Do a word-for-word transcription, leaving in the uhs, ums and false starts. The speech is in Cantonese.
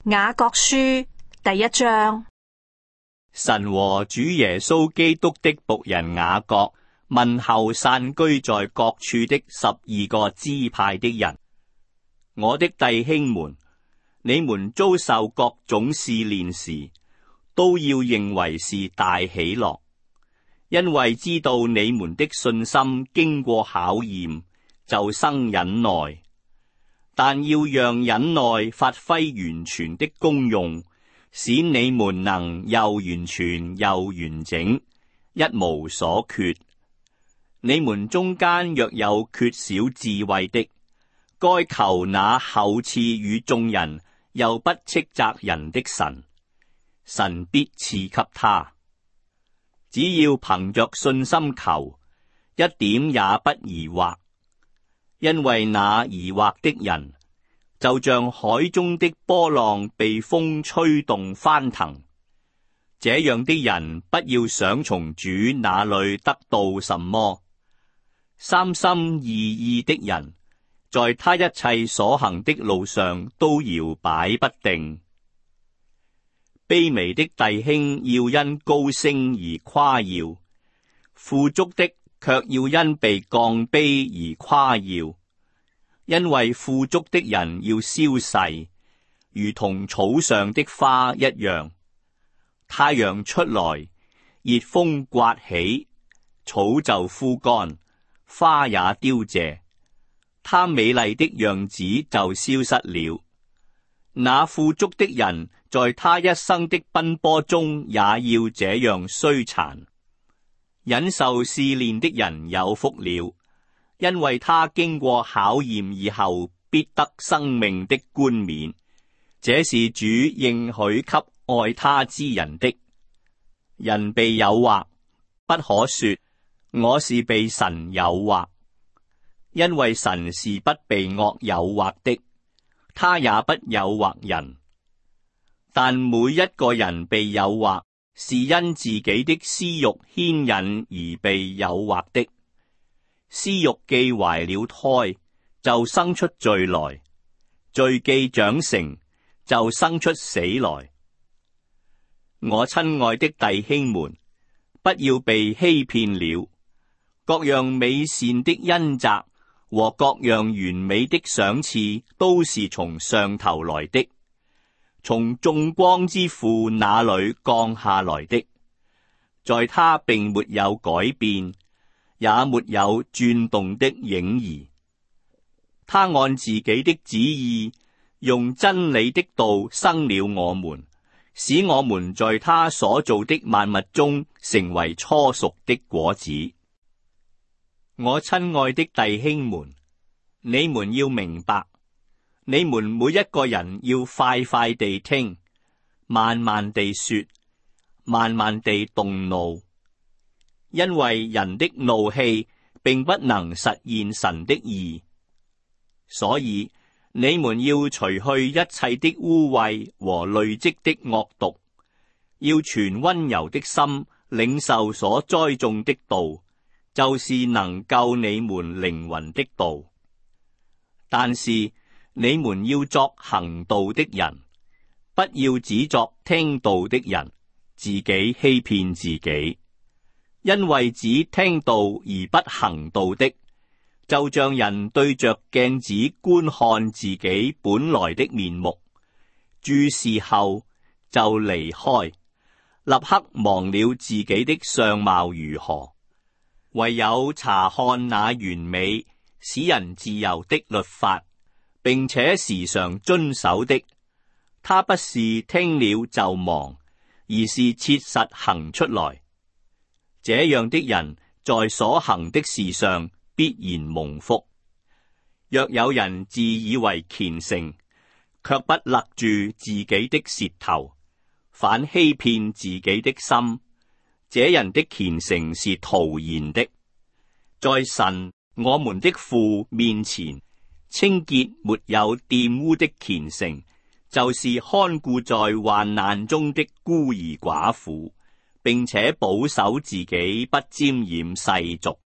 雅各書第一章。 神和主耶穌基督的僕人雅各問候散居在各處的十二個支派的人。我的弟兄們，你們遭受各種試煉時，都要認為是大喜樂，因為知道你們的信心經過考驗，就生忍耐。但要讓忍耐發揮完全的功用，使你們能又完全又完整，一無所缺。你們中間若有缺少智慧的，該求那厚賜與眾人又不斥責人的神，神必賜給他。只要憑着信心求，一點也不疑惑。因為那疑惑的人，就像海中的波浪被風吹動翻騰。這樣的人不要想從主那裏得到什麼。三心二意的人，在他一切所行的路上都搖擺不定。卑微的弟兄要因高升而誇耀，富足的卻要因被降卑而誇耀。因為富足的人要消逝，如同草上的花一樣。太陽出來，熱風颳起，草就枯乾，花也凋謝，他美麗的樣子就消失了。那富足的人，在他一生的奔波中，也要這樣衰殘。忍受試煉的人有福了，因為他經過考驗以後，必得生命的冠冕。這是主應許給愛他之人的。人被誘惑，不可說我是被神誘惑，因為神是不被惡誘惑的，他也不誘惑人。但每一個人被誘惑，是因自己的私欲牽引而被誘惑的。私欲既懷了胎，就生出罪來；罪既長成，就生出死來。我親愛的弟兄們，不要被欺騙了。各樣美善的恩澤和各樣完美的賞賜，都是從上頭來的，從眾光之父那裏降下來的。在他並沒有改變，也沒有轉動的影兒。他按自己的旨意，用真理的道生了我們，使我們在他所造的萬物中成為初熟的果子。我親愛的弟兄們，你們要明白，你們每一個人要快快地聽，慢慢地說，慢慢地動怒。因為人的怒氣並不能實現神的義，所以你們要除去一切的污穢和累積的惡毒，要存溫柔的心領受所栽種的道，就是能救你們靈魂的道。但是你們要作行道的人，不要只作聽道的人，自己欺騙自己。因為只聽道而不行道的，就像人對着鏡子觀看自己本來的面目，注視後就離開，立刻忘了自己的相貌如何。唯有查看那完美使人自由的律法，並且時常遵守的，他不是聽了就忘，而是切實行出來。這樣的人在所行的事上必然蒙福。若有人自以為虔誠，卻不勒住自己的舌頭，反欺騙自己的心，這人的虔誠是徒然的。在神我們的父面前，清潔沒有玷污的虔誠，就是看顧在患難中的孤兒寡婦，並且保守自己不沾染世俗。